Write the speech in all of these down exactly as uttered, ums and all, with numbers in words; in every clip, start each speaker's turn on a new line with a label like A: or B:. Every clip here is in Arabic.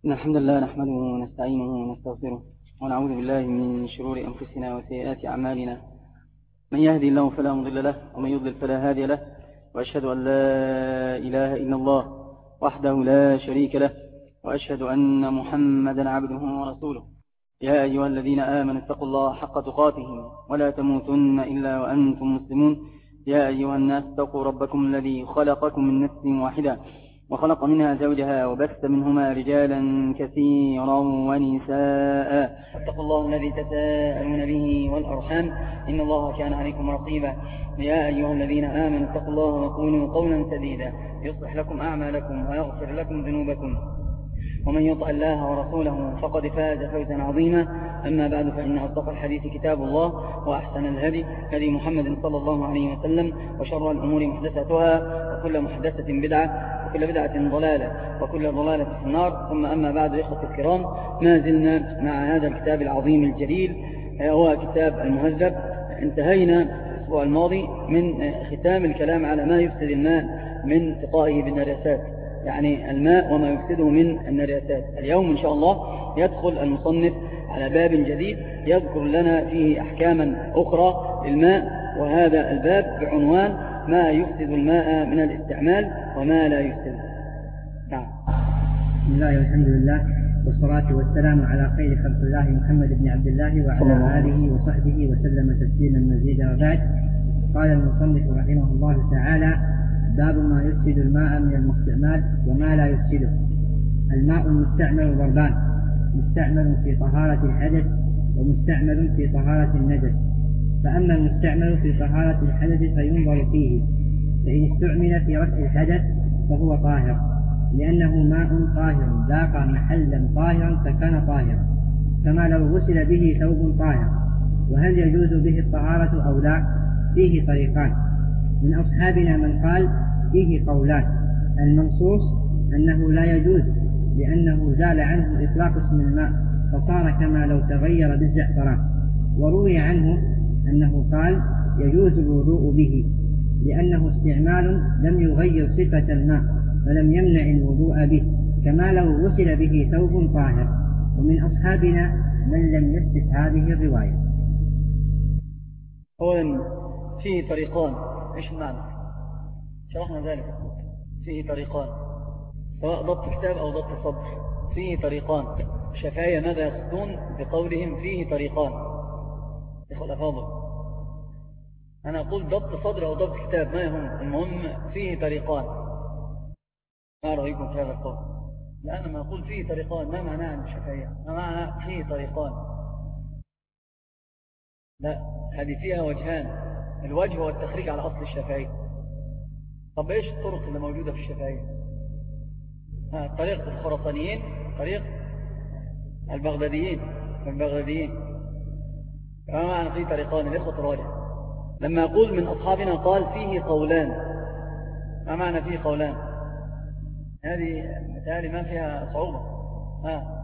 A: إن الحمد لله نحمده ونستعينه ونستغفره ونعوذ بالله من شرور أنفسنا وسيئات أعمالنا. من يهدي الله فلا مضل له ومن يضلل فلا هادي له، وأشهد أن لا إله إلا الله وحده لا شريك له، وأشهد أن محمدا عبده ورسوله. يا أيها الذين آمنوا اتقوا الله حق تقاته ولا تموتن إلا وأنتم مسلمون. يا أيها الناس اتقوا ربكم الذي خلقكم من نفس واحدة وخلق منها زوجها وبث منهما رجالا كثيرا ونساء. اتقوا الله الذي تساءلون به والأرحام إن الله كان عليكم رقيبا. يا أيها الذين آمنوا اتقوا الله وقولوا قولا سديدا يصلح لكم أعمالكم ويغفر لكم ذنوبكم، ومن يطع الله ورسوله فقد فاز فوزا عظيما. أما بعد، فإن أصدق الحديث كتاب الله، وأحسن الهدي هدي محمد صلى الله عليه وسلم، وشر الأمور محدثاتها، وكل محدثة بدعة، وكل بدعة ضلالة، وكل ضلالة في النار. ثم أما بعد، إخوة الكرام، ما زلنا مع هذا الكتاب العظيم الجليل، هو كتاب المهذب. انتهينا الأسبوع الماضي من ختام الكلام على ما يفسد الماء من سقائه بالنجاسات، يعني الماء وما يفسده من النجاسات. اليوم إن شاء الله يدخل المصنف على باب جديد يذكر لنا فيه أحكاما أخرى للماء، وهذا الباب بعنوان ما يفسد الماء من الاستعمال وما لا يفسده. نعم.
B: بسم الله والحمد لله والصلاة والسلام على خير خلق الله محمد بن عبد الله وعلى آله وصحبه وسلم تسليما مزيدا. وبعد، قال المصنف رحمه الله تعالى: باب ما يفسد الماء من المستعمال وما لا يفسده. الماء المستعمل ضربان: مستعمل في طهارة الحدث ومستعمل في طهارة النجس. فأما المستعمل في طهارة الحدث فينظر فيه، فإن استعمل في رفع الحدث فهو طاهر، لأنه ماء طاهر ذاق محلا طاهرا فكان طاهرا، كما لو غسل به ثوب طاهر. وهل يجوز به الطهارة أو لا؟ فيه طريقان. من أصحابنا من قال فيه قولان: المنصوص أنه لا يجوز، لأنه زال عنه إطلاق اسم الماء فصار كما لو تغير بالزعفران. وروي عنه أنه قال يجوز الوضوء به، لأنه استعمال لم يغير صفة الماء فلم يمنع الوضوء به، كما لو غسل به ثوب طاهر. ومن أصحابنا من لم يثبت هذه الرواية.
A: أولا، فيه طريقان. إيش المعنى؟ شرحنا ذلك. فيه طريقان، سواء ضبط كتاب أو ضبط صدر. فيه طريقان. الشافعية ماذا يقصدون بقولهم فيه طريقان؟ إخوة الأفاضل، أنا أقول ضبط صدر أو ضبط كتاب ما يهم، المهم فيه طريقان. ما رأيكم في هذا القول؟ لأن ما أقول فيه طريقان ما معناه عند الشافعية؟ ما معنى فيه طريقان؟ لا، هذه فيها وجهان. الوجه هو التخريج على أصل الشافعية. طب إيش الطرق اللي موجودة في الشافعية؟ ها، طريق الخراسانيين، طريق البغداديين البغداديين ما معنى فيه طريقان؟ الإخوة الراجع. لما أقول من أصحابنا قال فيه قولان، ما معنى فيه قولان؟ هذه مثالي ما فيها صعوبة. ها،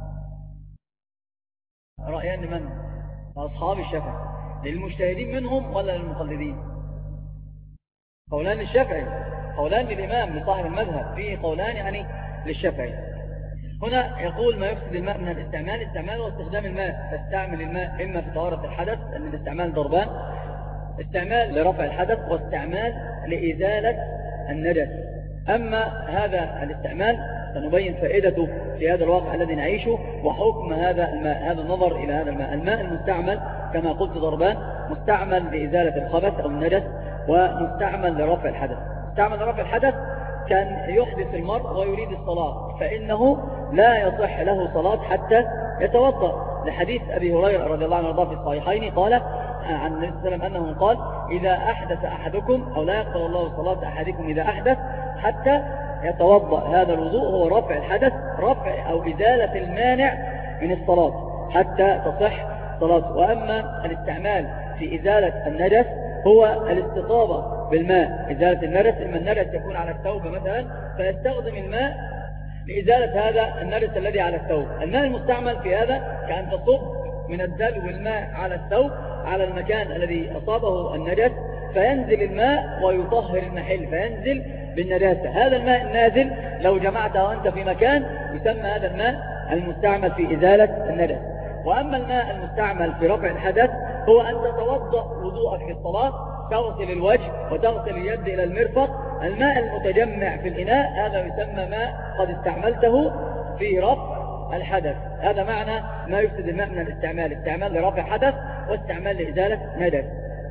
A: رأيان لمن؟ أصحاب الشافعي، للمجتهدين منهم ولا للمقلدين؟ قولان للشافعي، قولان للإمام لصاحب المذهب. فيه قولان يعني للشافعي. هنا يقول ما يفسد الماء من الاستعمال. استعمال واستخدام الماء، تستعمل الماء إما في طهارة الحدث، لأن الاستعمال ضربان: استعمال لرفع الحدث واستعمال لإزالة النجس. أما هذا الاستعمال سنبين فائدته في هذا الواقع الذي نعيشه وحكم هذا الماء. هذا النظر إلى هذا الماء. الماء المستعمل كما قلت ضربان: مستعمل لإزالة الخبث أو النجس، ومستعمل لرفع الحدث. مستعمل لرفع الحدث كان يحدث المرء ويريد الصلاة، فإنه لا يصح له صلاة حتى يتوضأ، لحديث أبي هريرة رضي الله عنه وارضاه في الصحيحين قال عن النبي صلى الله عليه وسلم أنه قال: إذا أحدث أحدكم أو لا يقبل الله صلاة أحدكم إذا أحدث حتى يتوضأ. هذا الوضوء هو رفع الحدث، رفع أو إزالة المانع من الصلاة حتى تصح صلاته. وأما الاستعمال في إزالة النجس هو الاستطابة بالماء، إزالة النجس. إما النجس يكون على الثوب مثلا فيستخدم الماء لإزالة هذا النجس الذي على الثوب. الماء المستعمل في هذا كأن تصب من الدلو الماء على الثوب على المكان الذي أصابه النجس، فينزل الماء ويطهر المحل، فينزل بالنجاسة. هذا الماء النازل لو جمعته أنت في مكان يسمى هذا الماء
C: المستعمل في إزالة النجس. وأما الماء المستعمل في رفع الحدث هو أن تتوضأ وضوءك للصلاة، تغسل الوجه وتغسل اليد إلى المرفق. الماء المتجمع في الإناء هذا يسمى ماء قد استعملته في رفع الحدث. هذا معنى ما يفسد الماء من الاستعمال، استعمال لرفع حدث واستعمال لإزالة نجس.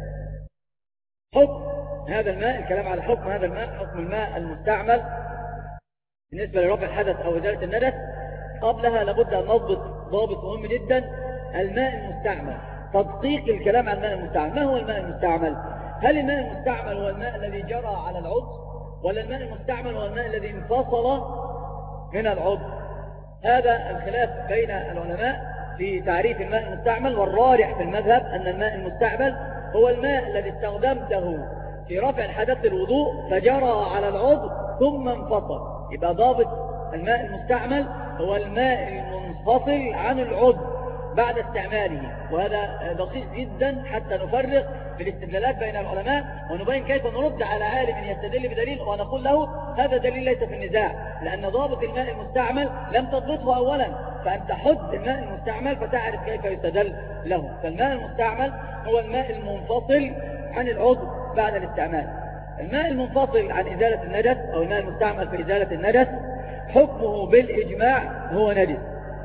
C: حكم هذا الماء، الكلام على حكم هذا الماء، حكم الماء المستعمل بالنسبة لرفع الحدث أو إزالة النجس. قبلها لابد أن نضبط ضابط مهم جدا: الماء المستعمل. تدقيق الكلام عن الماء المستعمل. ما هو الماء المستعمل؟ هل الماء المستعمل هو الماء الذي جرى على العضو، ولا الماء المستعمل هو الماء الذي انفصل من العضو؟ هذا الخلاف بين العلماء في تعريف الماء المستعمل، والراجح في المذهب أن الماء المستعمل هو الماء الذي استخدمته في رفع الحدث للوضوء فجرى على العضو ثم انفصل. يبقى ضابط الماء المستعمل هو الماء المنفصل عن العضو بعد استعماله. وهذا دقيق جدا حتى نفرق في الاستدلالات بين العلماء ونبين كيف نرد على عالم يستدل بدليل ونقول له هذا دليل ليس في النزاع، لأن ضابط الماء المستعمل لم تضبطه أولا، فأنت حد الماء المستعمل فتعرف كيف يستدل له. فالماء المستعمل هو الماء المنفصل عن العضو بعد الاستعمال. الماء المنفصل عن إزالة النجس أو الماء المستعمل في إزالة النجس حكمه بالإجماع هو نجس.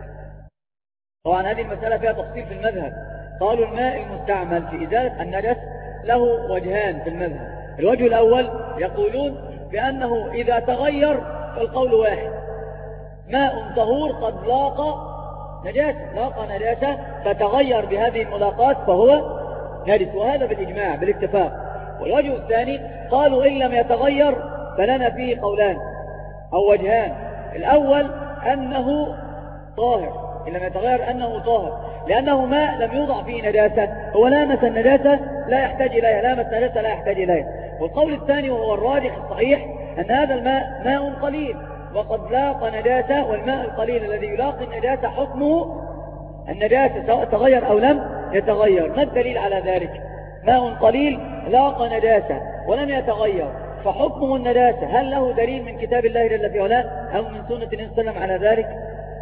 C: طبعا هذه المسألة فيها تفصيل في المذهب. قالوا الماء المستعمل في إزالة النجس له وجهان في المذهب. الوجه الأول يقولون بأنه إذا تغير فالقول واحد: ماء طهور قد لاقى نجاسة، لاقى نجاسة فتغير بهذه الملاقات فهو نجس، وهذا بالإجماع بالاتفاق. والوجه الثاني قالوا إن لم يتغير فلنا فيه قولان أو وجهان. الأول أنه طاهر، إن لم يتغير أنه طاهر، لأنه ماء لم يوضع فيه نجاسة، هو لامس النجاسة لا يحتاج إليها، لامس النجاسة لا يحتاج إليها. والقول الثاني وهو الراجح الصحيح أن هذا الماء ماء قليل وقد لاقى نجاسة، والماء القليل الذي يلاقي النجاسة حكمه النجاسة سواء تغير أو لم يتغير. ما الدليل على ذلك؟ ماء قليل لاقى نجاسة ولم يتغير فحكمه النجاسة. هل له دليل من كتاب الله جل في علاه أو من سنة النبي صلى الله عليه وسلم على ذلك؟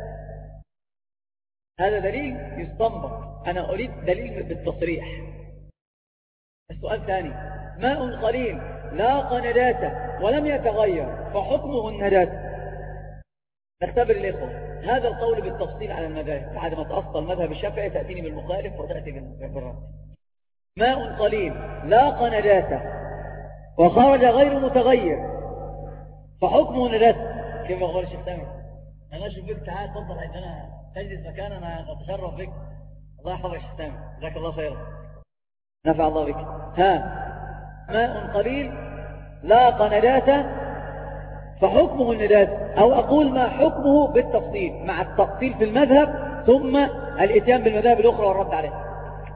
C: هذا دليل يستنبط. أنا أريد دليل بالتصريح. السؤال الثاني: ماء قليل لاقى نجاسة ولم يتغير فحكمه النجاسة. نختبر الإخوة هذا القول بالتفصيل على المذاهب بعد ما تأصل المذهب الشافعي تأتيني بالمخالف وتأتي بالرد. ماء قليل لاقى نجاسة وخرج غير متغير فحكمه نجاسة. كيف أقول الشيخ تامر؟ أنا أشوف بك تعال تفضل عندنا تجلس مكاننا نتشرف بك. الله يحفظك يا شيخ تامر، جزاك الله خيرا، نفع الله بك. ها، ماء قليل لاقى نجاسة فحكمه النجاسة، أو أقول ما حكمه بالتفصيل مع التفصيل في المذهب ثم الاتيان بالمذاهب الأخرى والرد عليها.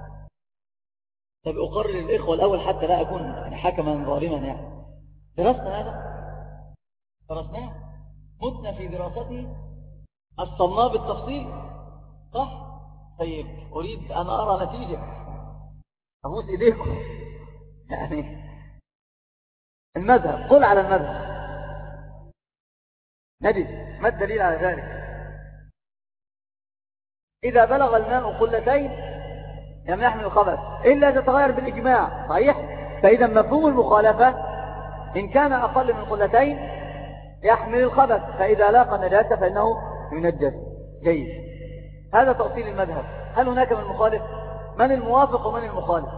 C: طب أقرر الإخوة الأول حتى لا أكون حكما ظالما. يعني درسنا هذا، درسناه، متنا في دراسته، أصلناه بالتفصيل، صح؟ طيب أريد أن أرى نتيجة، أبوس إيديكم. يعني المذهب، قل على المذهب نجد ما الدليل على ذلك؟ إذا بلغ الماء قلتين لم يحمل الخبث إلا تتغير بالإجماع، صحيح؟ فإذا مفهوم المخالفة إن كان أقل من قلتين يحمل الخبث، فإذا لاقى النجاسة فإنه ينجس. جيد، هذا تأصيل المذهب. هل هناك من مخالف؟ من الموافق ومن المخالف؟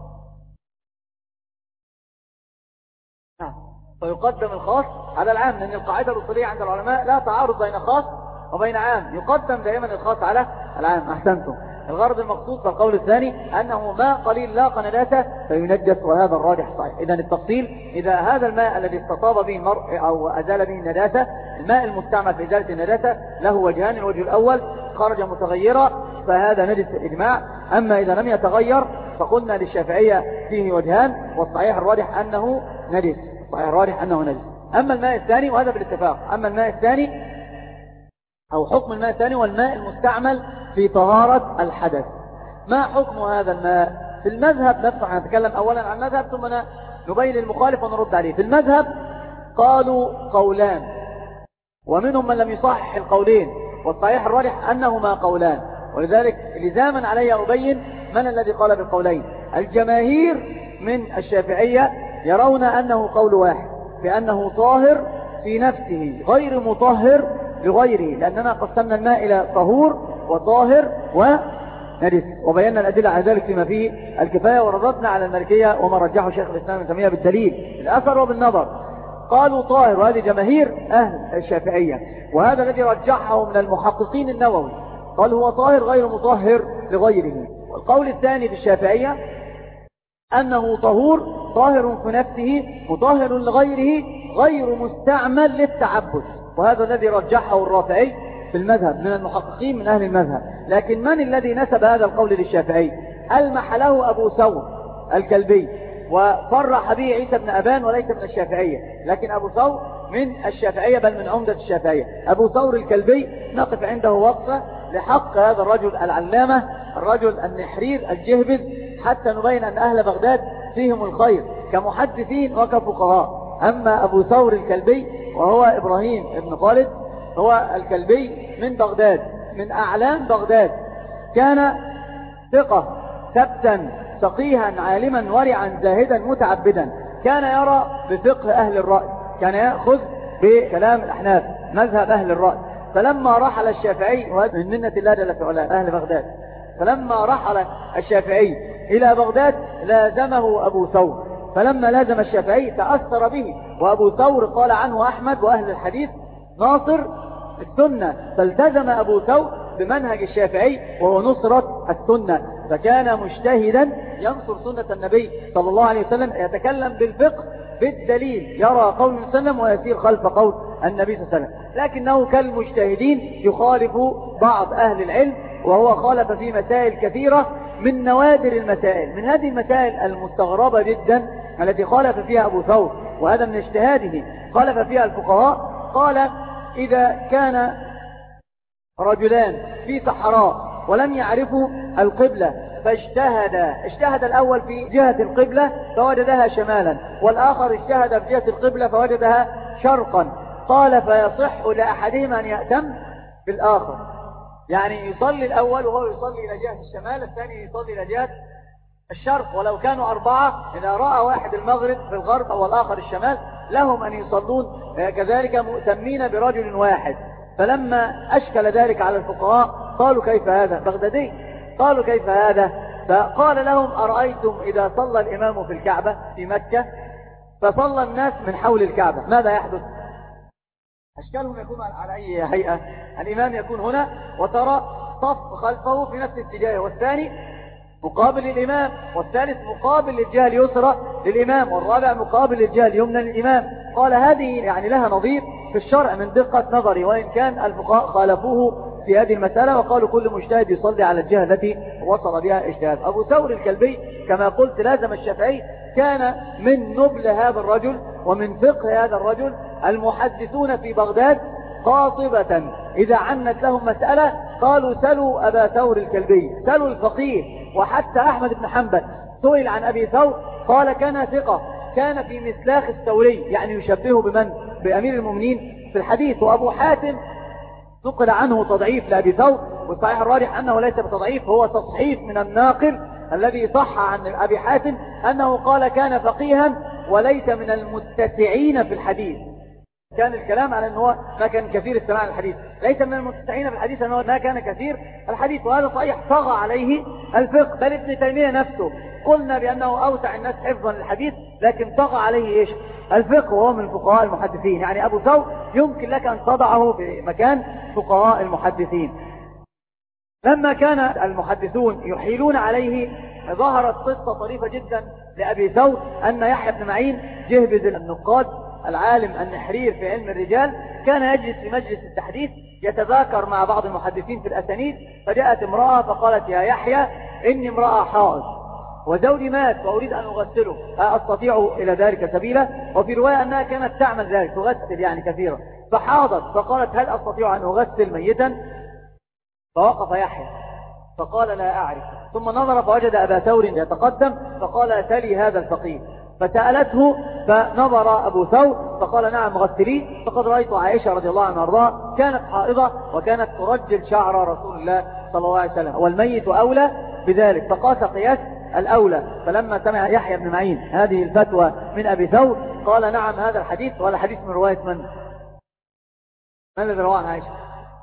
C: فيقدم الخاص على العام، لأن القاعدة الأصولية عند العلماء لا تعارض بين خاص وبين عام، يقدم دائما الخاص على العام. أحسنتم. الغرض المقصود في القول الثاني أنه ماء قليل لاقى نجاسة فينجس، وهذا الراجح صحيح. إذن التفصيل: إذا هذا الماء الذي استطاب به المرء أو أزال به النجاسة، الماء المستعمل في إزالة النجاسة، له وجهان: الوجه الأول خرج متغيرا فهذا نجس الإجماع، أما إذا لم يتغير فقلنا للشافعية فيه وجهان، والصحيح الراجح أنه نجس، الصحيح الراجح أنه نجس. أما الماء الثاني، وهذا بالاتفاق، أما الماء الثاني أو حكم الماء الثاني والماء المستعمل في طهارة الحدث. ما حكم هذا الماء في المذهب نفسه؟ نتكلم أولا عن المذهب ثم نبين المخالف ونرد عليه. في المذهب قالوا قولان، ومنهم من لم يصحح القولين والصحيح الراجح أنهما قولان، ولذلك لزاما علي أبين من الذي قال بالقولين. الجماهير من الشافعية يرون أنه قول واحد، بأنه طاهر في نفسه غير مطهر لغيره، لأننا قسمنا الماء إلى طهور وطاهر ونجس، وبينا الأدلة على ذلك فيما فيه الكفاية، ورددنا على المالكية وما رجحه شيخ الإسلام ابن تيمية بالدليل بالأثر وبالنظر. قالوا طاهر، وهذه جماهير أهل الشافعية، وهذا الذي رجحه من المحققين النووي، قال هو طاهر غير مطهر لغيره. والقول الثاني في الشافعية أنه طهور طاهر في نفسه مطهر لغيره غير مستعمل للتعبد، وهذا الذي رجحه الرافعي في المذهب من المحققين من أهل المذهب. لكن من الذي نسب هذا القول للشافعي؟ ألمح له أبو ثور الكلبي، وصرح به عيسى بن أبان وليس من الشافعية، لكن أبو ثور من الشافعية بل من عمدة الشافعية. أبو ثور الكلبي نقف عنده وقفة لحق هذا الرجل العلامة الرجل النحرير الجهبذ، حتى نبين أن أهل بغداد فيهم الخير كمحدثين وكفقهاء. أما أبو ثور الكلبي وهو إبراهيم بن خالد، هو الكلبي من بغداد، من أعلام بغداد، كان ثقة ثبتا فقيها عالما ورعا زاهدا متعبدا، كان يرى بفقه أهل الرأي، كان يأخذ بكلام الأحناف مذهب أهل الرأي. فلما رحل الشافعي، وهذا من منة الله جل في علاه أهل بغداد، فلما رحل الشافعي إلى بغداد لازمه أبو ثور، فلما لازم الشافعي تأثر به، وأبو ثور قال عنه أحمد وأهل الحديث ناصر السنة، فالتزم أبو ثور بمنهج الشافعي وهو نصرة السنة، فكان مجتهدا ينصر سنة النبي صلى الله عليه وسلم، يتكلم بالفقه بالدليل، يرى قول النبي صلى الله عليه وسلم ويسير خلف قول النبي صلى الله عليه وسلم. لكنه كالمجتهدين يخالف بعض أهل العلم، وهو خالف في مسائل كثيرة من نوادر المسائل، من هذه المسائل المستغربة جدا التي خالف فيها أبو ثور، وهذا من اجتهاده، خالف فيها الفقهاء. قال إذا كان رجلان في صحراء ولم يعرفوا القبلة فاجتهد، اجتهد الأول في جهة القبلة فوجدها شمالا، والآخر اجتهد في جهة القبلة فوجدها شرقا، قال فيصح لأحدهما أن يأتم بالآخر، يعني يصلي الأول وهو يصلي إلى جهة الشمال، الثاني يصلي إلى جهة الشرق، ولو كانوا أربعة إذا رأى واحد المغرب في الغرب أو الآخر الشمال لهم أن يصلون كذلك مؤتمين برجل واحد. فلما أشكل ذلك على الفقهاء قالوا كيف هذا؟ بغدادي قالوا كيف هذا؟ فقال لهم أرأيتم إذا صلى الإمام في الكعبة في مكة فصلى الناس من حول الكعبة ماذا يحدث؟ أشكالهم يكون على أي هيئة؟ الإمام يكون هنا وترى صف خلفه في نفس الاتجاه، والثاني مقابل للإمام، والثالث مقابل للجهة اليسرى للإمام، والرابع مقابل للجهة اليمنى للإمام. قال هذه يعني لها نظير في الشرع من دقة نظري، وإن كان الفقهاء خالفوه في هذه المسألة وقالوا كل مجتهد يصلي على الجهة التي وصل بها اجتهاد. أبو ثور الكلبي كما قلت لازم الشافعي، كان من نبل هذا الرجل ومن فقه هذا الرجل. المحدثون في بغداد قاطبة إذا عنت لهم مسألة قالوا سلوا أبا ثور الكلبي، سلوا الفقيه. وحتى أحمد بن حنبل سئل عن أبي ثور قال كان ثقة، كان في مسلاخ الثوري، يعني يشبهه بمن؟ بأمير المؤمنين في الحديث. وأبو حاتم نقل عنه تضعيف لأبي ثور، والصحيح الراجح أنه ليس بتضعيف، هو تصحيف من الناقل الذي صح عن أبي حاتم أنه قال كان فقيها وليس من المتسعين في الحديث. كان الكلام على أنه ما كان كثير السماع الحديث، ليس من المتسعين في الحديث أنه ما كان كثير الحديث، وهذا صحيح طغى عليه الفقه. بل ابن تيمية نفسه قلنا بأنه أوسع الناس حفظا للحديث، لكن طغى عليه إيش؟ الفقه، وهو من فقهاء المحدثين. يعني أبو ثور يمكن لك أن تضعه في مكان فقهاء المحدثين. لما كان المحدثون يحيلون عليه ظهرت قصة طريفة جدا لأبي ثور، أن يحيى بن معين جهبذ النقاد العالم النحرير في علم الرجال كان يجلس في مجلس التحديث يتذاكر مع بعض المحدثين في الأسانيد، فجاءت امرأة فقالت يا يحيى إني امرأة حائض وزوجي مات وأريد أن أغسله، أستطيع إلى ذلك سبيلا؟ وفي رواية أنها كانت تعمل ذلك، تغسل يعني كثيرا، فحاضت فقالت هل أستطيع أن أغسل ميتا؟ فوقف يحيى فقال لا أعرف، ثم نظر فوجد أبا ثور يتقدم فقال تلي هذا الفقيه، فسألته فنظر أبو ثور فقال نعم غسليه، فقد رأيت عائشة رضي الله عنها وارضاها كانت حائضة وكانت ترجل شعر رسول الله صلى الله عليه وسلم، والميت أولى بذلك، فقاس قياس الأولى. فلما سمع يحيى بن معين هذه الفتوى من أبي ثور قال نعم هذا الحديث، ولا حديث من رواية من؟ من الذي رواه عن عائشة؟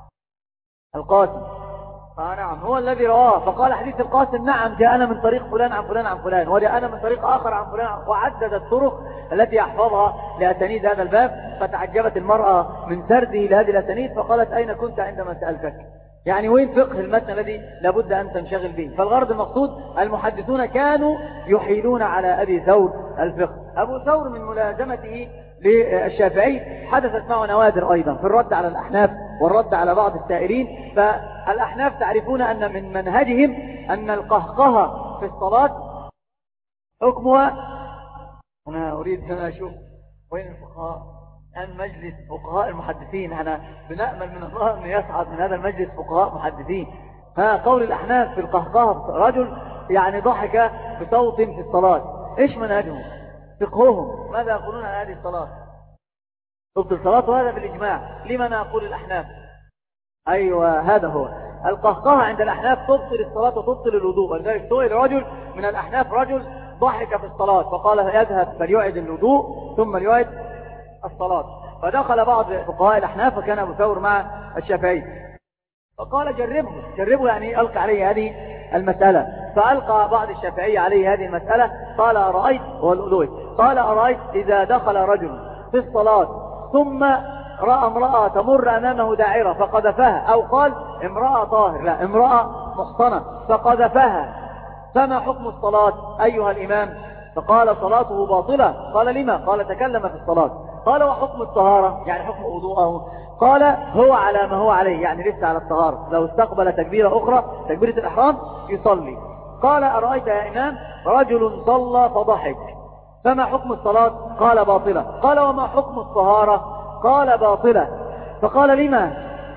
C: القاسم. آه نعم هو الذي رواه، فقال حديث القاسم نعم جاءنا من طريق فلان عن فلان عن فلان، وجاءنا من طريق آخر عن فلان، وعدد الطرق التي يحفظها لأسانيد هذا الباب. فتعجبت المرأة من سرده لهذه الأسانيد فقالت أين كنت عندما سألتك؟ يعني وين فقه المتن الذي لابد أن تنشغل به؟ فالغرض المقصود المحدثون كانوا يحيلون على أبي ثور الفقه. أبو ثور من ملازمته للشافعي حدثت معه نوادر أيضا في الرد على الأحناف والرد على بعض السائرين. فالأحناف تعرفون أن من منهجهم أن القهقه في الصلاة حكمها، أنا أريد أن أشوف وين الفقهاء الآن، مجلس فقهاء المحدثين، أنا بنأمل من الله أن يصعد من هذا المجلس فقهاء محدثين. ها قول الأحناف في القهقه، رجل يعني ضحك بصوت في الصلاة، إيش منهجهم؟ فقههم ماذا يقولون عن هذه الصلاة؟ تبطل صلاة، وهذا بالإجماع. لما نقول الأحناف؟ أيوة هذا هو القهقه عند الأحناف تبطل الصلاة وتبطل الوضوء. ولذلك سئل رجل من الأحناف، رجل ضحك في الصلاة فقال يذهب فليعد الوضوء ثم ليعد الصلاة. فدخل بعض فقهاء الأحناف وكان أبو ثور مع الشافعي فقال جربه جربه يعني ألقى عليه هذه المسألة. فألقى بعض الشافعي عليه هذه المسألة، قال أرأيت والألوي قال أرأيت إذا دخل رجل في الصلاة ثم رأى امرأة تمر أمامه داعرة فقذفها، أو قال امرأة طاهر لا امرأة محصنة فقذفها، فما حكم الصلاة أيها الإمام؟ فقال صلاته باطلة. قال لما؟ قال تكلم في الصلاة. قال وحكم الطهارة يعني حكم وضوءه؟ قال هو على ما هو عليه، يعني لسه على الطهارة، لو استقبل تكبيرة أخرى تكبيرة الإحرام يصلي. قال أرأيت يا إمام رجل صلى فضحك، فما حكم الصلاة؟ قال باطلة. قال وما حكم الطهارة؟ قال باطلة. فقال لما؟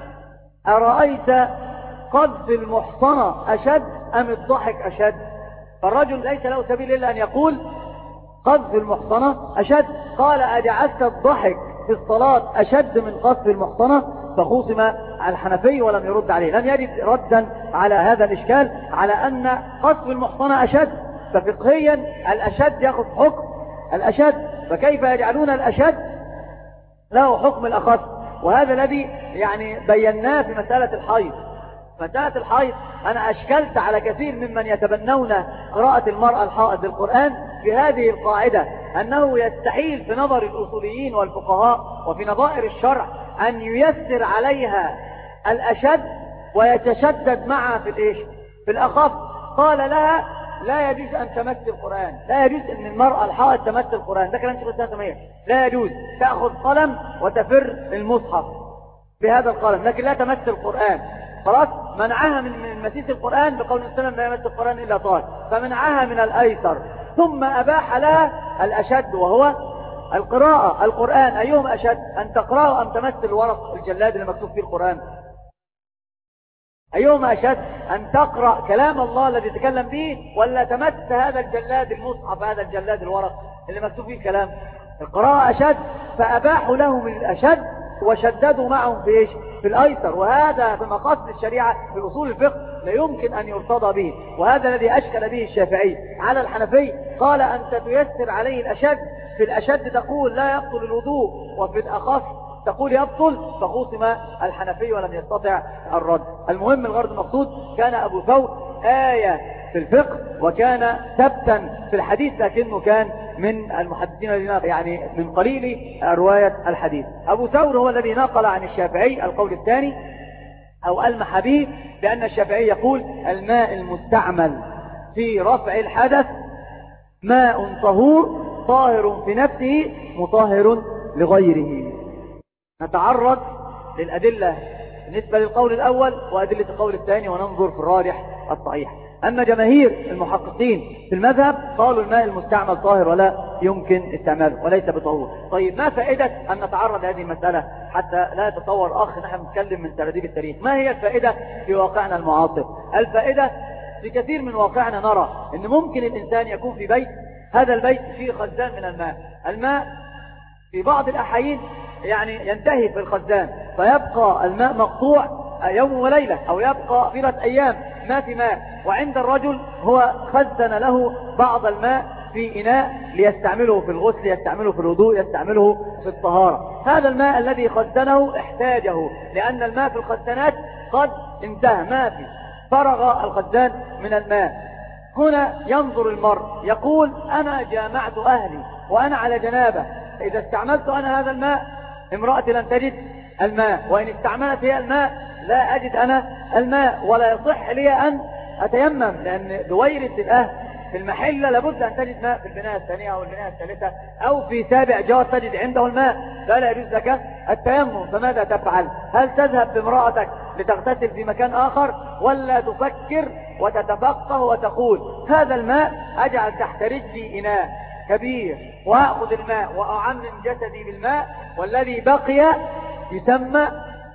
C: أرأيت قذف المحصنة أشد أم الضحك أشد؟ فالرجل ليس له سبيل إلا أن يقول قذف المحصنة أشد. قال أجعلت الضحك في الصلاة أشد من قذف المحصنة؟ فخوصم على الحنفي ولم يرد عليه، لم يجد ردا على هذا الإشكال على أن قذف المحصنة أشد. ففقهيا الأشد يأخذ حكم الأشد، فكيف يجعلون الأشد له حكم الأخف؟ وهذا الذي يعني بيناه في مسألة الحيض. مسألة الحيض أنا أشكلت على كثير ممن يتبنون قراءة المرأة الحائض للقرآن بهذه القاعدة، أنه يستحيل في نظر الأصوليين والفقهاء وفي نظائر الشرع أن ييسر عليها الأشد ويتشدد معها في الإيش؟ في الأخف. قال لها لا يجوز أن تمس القرآن، لا يجوز أن المرأة الحائض تمس القرآن، ده كلام شيخ الإسلام تيمية، لا يجوز تأخذ قلم وتفر المصحف بهذا القلم، لكن لا تمس القرآن. خلاص منعها من مسيس القرآن بقول السلام لا يمس القرآن إلا طاهر، فمنعها من الأيسر، ثم أباح لها الأشد وهو القراءة القرآن. أيهم أشد؟ أن تقرأه أم تمس الورق الجلاد اللي مكتوب فيه القرآن؟ أيهم أشد؟ أن تقرأ كلام الله الذي تكلم به ولا تمس هذا الجلاد المصحف، هذا الجلاد الورق اللي مكتوب فيه الكلام؟ القراءة أشد، فأباحوا له من الأشد وشددوا معهم في إيش؟ في الأيسر. وهذا في مقاصد الشريعة في أصول الفقه لا يمكن أن يرتضى به، وهذا الذي أشكل به الشافعي على الحنفي. قال أنت تيسر عليه الأشد، في الأشد تقول لا يبطل الوضوء وفي الأخف تقول يبطل، فخوصم الحنفي ولم يستطع الرد. المهم الغرض المقصود كان أبو ثور آية في الفقه وكان ثبتا في الحديث، لكنه كان من المحدثين الذين يعني من قليل رواية الحديث. أبو ثور هو الذي نقل عن الشافعي القول الثاني أو ألمح به بأن الشافعي يقول الماء المستعمل في رفع الحدث ماء طهور طاهر في نفسه مطهر لغيره. نتعرض للأدلة بالنسبة للقول الأول وأدلة القول الثاني وننظر في الراجح الصحيح. أما جماهير المحققين في المذهب قالوا الماء المستعمل طاهر ولا يمكن استعماله وليس بطهور. طيب ما فائدة أن نتعرض لهذه المسألة حتى لا يتصور أخ نحن نتكلم من ترتيب التاريخ؟ ما هي الفائدة في واقعنا المعاصر؟ الفائدة في كثير من واقعنا نرى أن ممكن الإنسان يكون في بيت هذا البيت فيه خزان من الماء. الماء في بعض الأحايين يعني ينتهي في الخزان، فيبقى الماء مقطوع يوم وليلة أو يبقى طيلة أيام ما في ماء، وعند الرجل هو خزن له بعض الماء في إناء ليستعمله في الغسل، يستعمله في الوضوء، يستعمله في الطهارة. هذا الماء الذي خزنه احتاجه، لأن الماء في الخزانات قد انتهى، ما في، فرغ الخزان من الماء. هنا ينظر المرء يقول أنا جامعت أهلي وأنا على جنابة، إذا استعملت أنا هذا الماء امرأتي لن تجد الماء، وإن استعملت هي الماء لا أجد أنا الماء، ولا يصح لي أن أتيمم، لأن دويرة الأهل في المحلة لابد أن تجد ماء في البناء الثانية أو البناء الثالثة أو في سابع جار تجد عنده الماء، فلا يجوز لك التيمم. فماذا تفعل؟ هل تذهب بامرأتك لتغتسل في مكان آخر، ولا تفكر وتتفقه وتقول هذا الماء أجعل تحت رجلي إناء كبير وأخذ الماء وأعمم جسدي بالماء، والذي بقي يسمى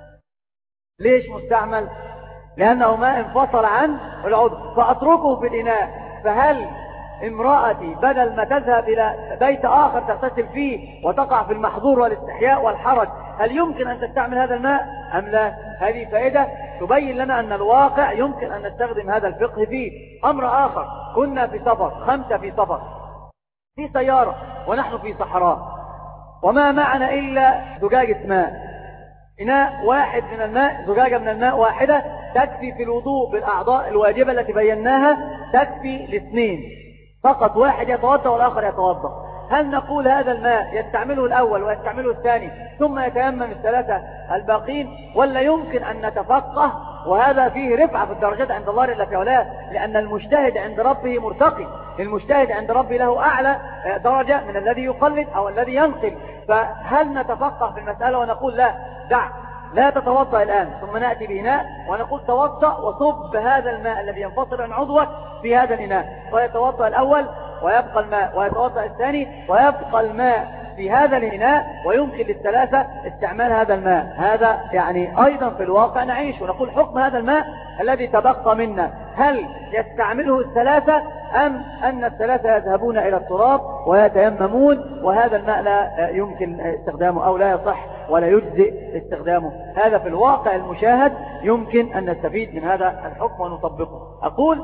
C: ليش مستعمل؟ لأنه ماء انفصل عن العضو، فأتركه في الإناء. فهل امرأتي بدل ما تذهب إلى بيت آخر تغتسل فيه وتقع في المحظور والاستحياء والحرج، هل يمكن أن تستعمل هذا الماء أم لا؟ هذه فائدة تبين لنا أن الواقع يمكن أن نستخدم هذا الفقه فيه. أمر آخر، كنا في سفر، خمسة في سفر في سيارة ونحن في صحراء، وما معنا إلا زجاجة ماء، إناء واحد من الماء، زجاجة من الماء واحدة تكفي في الوضوء بالأعضاء الواجبة التي بيناها، تكفي لاثنين فقط، واحد يتوضأ والآخر يتوضأ. هل نقول هذا الماء يستعمله الأول ويستعمله الثاني ثم يتيمم الثلاثة الباقين، ولا يمكن أن نتفقه؟ وهذا فيه رفعة في الدرجات عند الله إلا في علاه، لأن المجتهد عند ربه مرتقي، المجتهد عند ربه له أعلى درجة من الذي يقلد أو الذي ينقل. فهل نتفقه في المسألة ونقول لا دع لا تتوضأ الآن، ثم نأتي بإناء ونقول توضأ وصب هذا الماء الذي ينفصل عن عضوك في هذا الإناء، ويتوضأ الأول ويبقى الماء، ويتوضأ الثاني ويبقى الماء في هذا الإناء، ويمكن للثلاثة استعمال هذا الماء. هذا يعني أيضا في الواقع نعيش ونقول حكم هذا الماء الذي تبقى منا، هل يستعمله الثلاثة أم أن الثلاثة يذهبون إلى التراب ويتيممون، وهذا الماء لا يمكن استخدامه أو لا يصح ولا يجزئ استخدامه. هذا في الواقع المشاهد يمكن أن نستفيد من هذا الحكم ونطبقه. أقول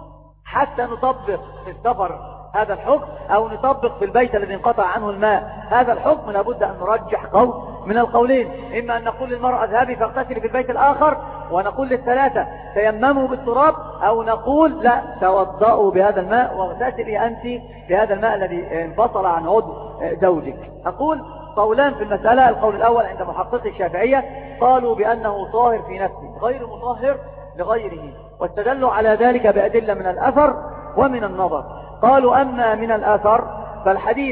C: حتى نطبق في السفر هذا الحكم أو نطبق في البيت الذي انقطع عنه الماء هذا الحكم، لابد أن نرجح قول من القولين، إما أن نقول للمرأة اذهبي فاغتسلي في البيت الآخر، ونقول للثلاثة تيمموا بالتراب، أو نقول لا توضأوا بهذا الماء واغتسلي أنت بهذا الماء الذي انفصل عن عضو زوجك. أقول قولان في المسألة. القول الأول عند محققي الشافعية قالوا بأنه طاهر في نفسه غير مطهر لغيره، واستدلوا على ذلك بأدلة من الأثر ومن النظر. قالوا أما من الآثار فالحديث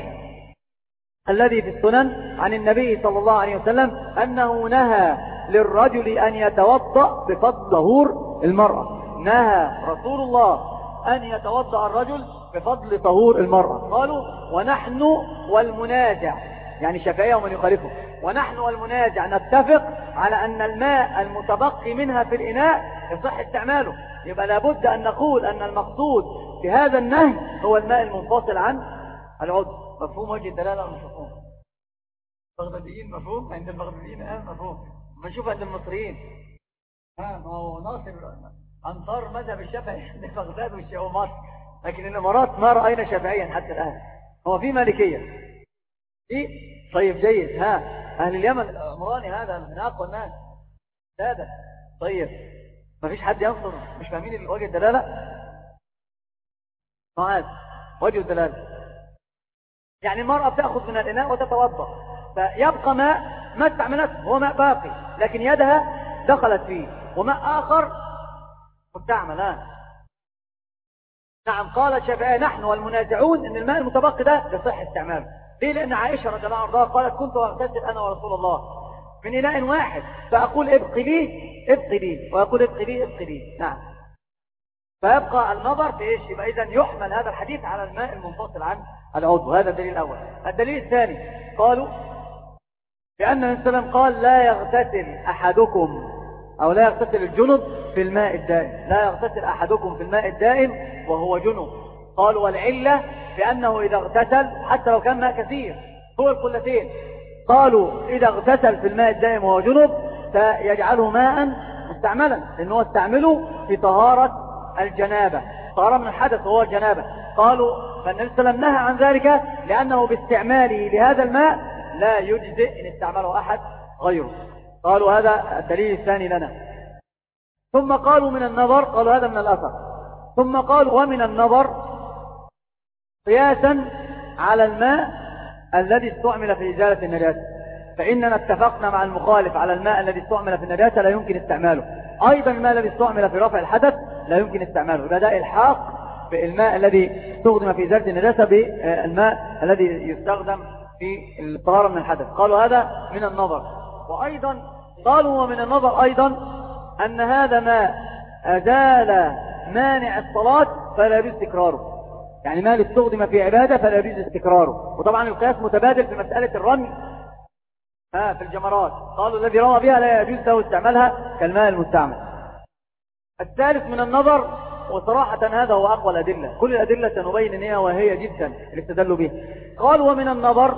C: الذي في السنن عن النبي صلى الله عليه وسلم أنه نهى للرجل أن يتوضأ بفضل طهور المرأة، نهى رسول الله أن يتوضأ الرجل بفضل طهور المرأة. قالوا ونحن والمنازع، يعني شافعية ومن يخالفه، ونحن والمنازع نتفق على أن الماء المتبقي منها في الإناء يصح استعماله. يبقى لابد أن نقول أن المقصود في هذا النهي هو الماء المنفصل عن العضو. مفهوم وجه الدلالة أو مش مفهوم؟ بغداديين مفهوم؟ عند البغداديين الآن مفهوم. بنشوف عند المصريين ها، ما هو ناصر أنصار مذهب الشافعي عند بغداد والشيومات، لكن الإمارات ما رأينا شافعيا حتى الآن، هو في مالكية. إيه؟ طيب جيد. ها أهل اليمن العمراني هذا من أقوى الناس سادة. طيب ما فيش حد ينصر؟ مش فاهمين وجه الدلالة؟ معاذ وجه الدلالة يعني المرأة بتأخذ من الإناء وتتوضأ، فيبقى ماء ما استعملته، هو ماء باقي لكن يدها دخلت فيه، وماء آخر مستعمل. ها نعم. قال الشافعي نحن والمنازعون ان الماء المتبقي ده يصح استعماله. ليه؟ لأن عائشة رضي الله عنها قالت كنت أغتسل أنا ورسول الله من إناء واحد، فأقول ابقي لي ابقي لي، ويقول ابقي لي ابقي لي. نعم. فيبقى النظر في إيش؟ يبقى إذن يحمل هذا الحديث على الماء المنفصل عن العضو. هذا الدليل الأول. الدليل الثاني قالوا بأن النبي صلى الله عليه وسلم قال لا يغتسل أحدكم أو لا يغتسل الجنب في الماء الدائم، لا يغتسل أحدكم في الماء الدائم وهو جنب. قالوا والعلة بأنه إذا اغتسل حتى لو كان ماء كثير فوق القلتين، قالوا إذا اغتسل في الماء الدائم وهو جنب فيجعله ماء مستعملا، لأنه استعمله في طهارة الجنابة، طهارة من الحدث وهو الجنابة. قالوا فالنبي صلى الله عليه وسلم نهى عن ذلك لأنه باستعماله لهذا الماء لا يجزئ إن استعمله أحد غيره. قالوا هذا الدليل الثاني لنا. ثم قالوا من النظر، قالوا هذا من الأثر، ثم قالوا ومن النظر قياسا على الماء الذي استعمل في إزالة النجاسة، فإننا اتفقنا مع المخالف على الماء الذي استعمل في النجاسة لا يمكن استعماله، أيضا الماء الذي استعمل في رفع الحدث لا يمكن استعماله. يبقى ده إلحاق بالماء الذي استخدم في إزالة النجاسة بالماء الذي يستخدم في الطهارة من الحدث. قالوا هذا من النظر. وأيضا قالوا ومن النظر أيضا أن هذا ماء أزال مانع الصلاة فلا يجوز تكراره، يعني ماء استخدم في عبادة فلا يجوز تكراره. وطبعا القياس متبادل في مسألة الرمي ها في الجمرات، قالوا الذي رمى بها لا يجوز له استعمالها كالماء المستعمل. الثالث من النظر، وصراحة هذا هو أقوى الأدلة، كل الأدلة سنبين إن هي وهي جدا اللي استدلوا به. قال ومن النظر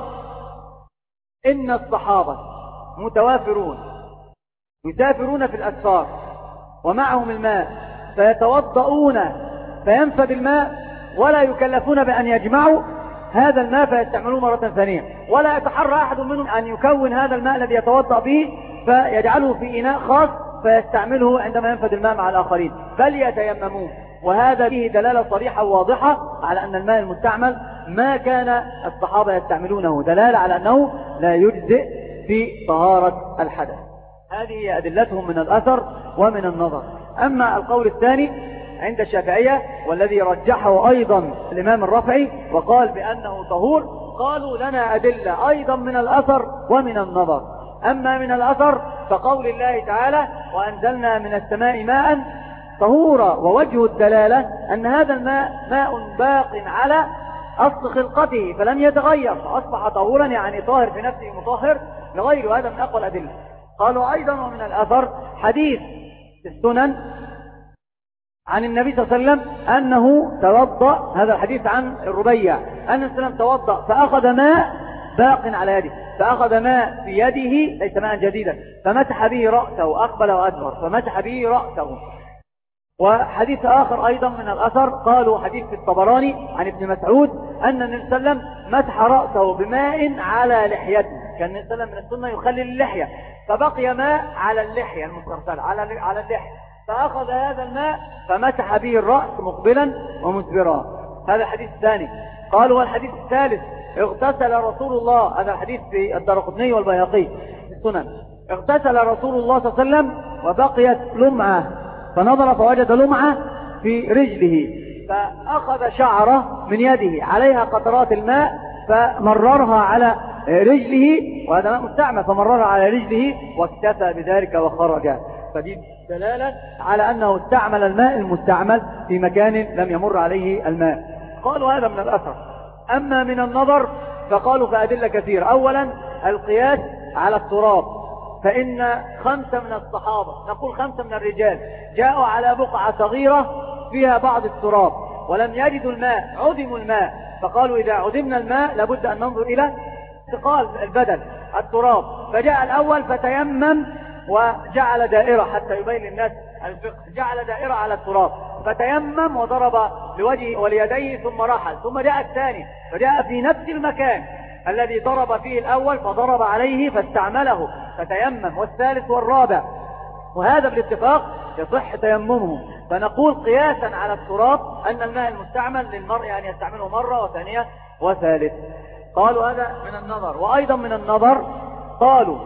C: إن الصحابة متوافرون يسافرون في الأسفار ومعهم الماء فيتوضؤون فينفد الماء ولا يكلفون بأن يجمعوا هذا الماء فيستعملوه مرة ثانية، ولا يتحرى أحد منهم أن يكون هذا الماء الذي يتوضأ به فيجعله في إناء خاص فيستعمله عندما ينفد الماء مع الآخرين، بل يتيممون. وهذا به دلالة صريحة واضحة على أن الماء المستعمل ما كان الصحابة يستعملونه، دلالة على أنه لا يجزئ في طهارة الحدث. هذه أدلتهم من الأثر ومن النظر. أما القول الثاني عند الشافعية والذي رجحه أيضا الإمام الرافعي وقال بأنه طهور، قالوا لنا أدلة أيضا من الأثر ومن النظر. أما من الأثر فقول الله تعالى وأنزلنا من السماء ماء طهورا، ووجه الدلالة أن هذا الماء ماء باق على أصل خلقته فلم يتغير فأصبح طهورا، يعني طاهر في نفسه مطهر لغيره. هذا من أقوى الأدلة. قالوا أيضا ومن الأثر حديث في السنن عن النبي صلى الله عليه وسلم أنه توضأ، هذا الحديث عن الربيع أن النبي صلى الله عليه وسلم توضأ فأخذ ماء باق على يده، فأخذ ماء في يده ليس ماء جديدا فمسح به رأسه، أقبل وأدبر فمسح به رأسه. وحديث آخر أيضا من الأثر قالوا حديث في الطبراني عن ابن مسعود أن النبي صلى الله عليه وسلم مسح رأسه بماء على لحيته، كان النبي صلى الله عليه وسلم من السنة يخلي اللحية فبقي ماء على اللحية المسترسلة على على اللحية، فأخذ هذا الماء فمسح به الرأس مقبلا ومدبرا. هذا الحديث الثاني. قالوا والحديث الثالث اغتسل رسول الله، هذا الحديث في الدارقطني والبيهقي في السنن، اغتسل رسول الله صلى الله عليه وسلم وبقيت لمعة فنظر فوجد لمعة في رجله فأخذ شعرة من يده عليها قطرات الماء فمررها على رجله، وهذا ماء مستعمل فمررها على رجله واكتفى بذلك وخرج. فدي دلالة على أنه استعمل الماء المستعمل في مكان لم يمر عليه الماء. قالوا هذا من الأثر. أما من النظر فقالوا فأدلة كثيرة. أولا القياس على التراب، فإن خمسة من الصحابة، نقول خمسة من الرجال، جاءوا على بقعة صغيرة فيها بعض التراب ولم يجدوا الماء، عدموا الماء، فقالوا إذا عدمنا الماء لابد أن ننظر إلى انتقال البدن التراب، فجاء الأول فتيمم وجعل دائرة حتى يبين للناس الفقه، جعل دائرة على التراب فتيمم وضرب لوجهه وليديه ثم رحل، ثم جاء الثاني فجاء في نفس المكان الذي ضرب فيه الأول فضرب عليه فاستعمله فتيمم، والثالث والرابع، وهذا بالاتفاق يصح تيممه. فنقول قياسا على التراب أن الماء المستعمل للمرء أن يستعمله مرة وثانية وثالث. قالوا هذا من النظر. وأيضا من النظر قالوا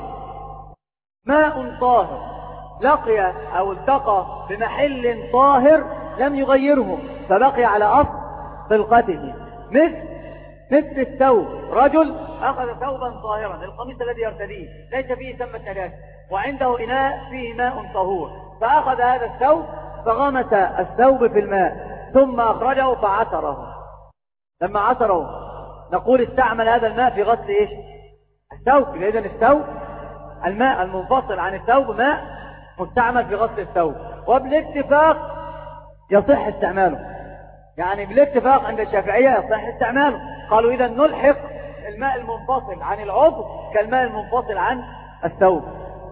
C: ماء طاهر لقي أو التقى بمحل طاهر لم يغيره فبقي على أصل خلقته، مثل مثل الثوب، رجل أخذ ثوبا طاهرا، القميص الذي يرتديه ليس فيه سمة نجاسة وعنده إناء فيه ماء طهور، فأخذ هذا الثوب فغمس الثوب في الماء ثم أخرجه فعصره، لما عصره نقول استعمل هذا الماء في غسل إيش؟ الثوب. إذن الثوب الماء المنفصل عن الثوب ماء مستعمل في غسل الثوب، وبالاتفاق يصح استعماله. يعني بالاتفاق عند الشافعية يصح استعماله. قالوا إذا نلحق الماء المنفصل عن العضو كالماء المنفصل عن الثوب.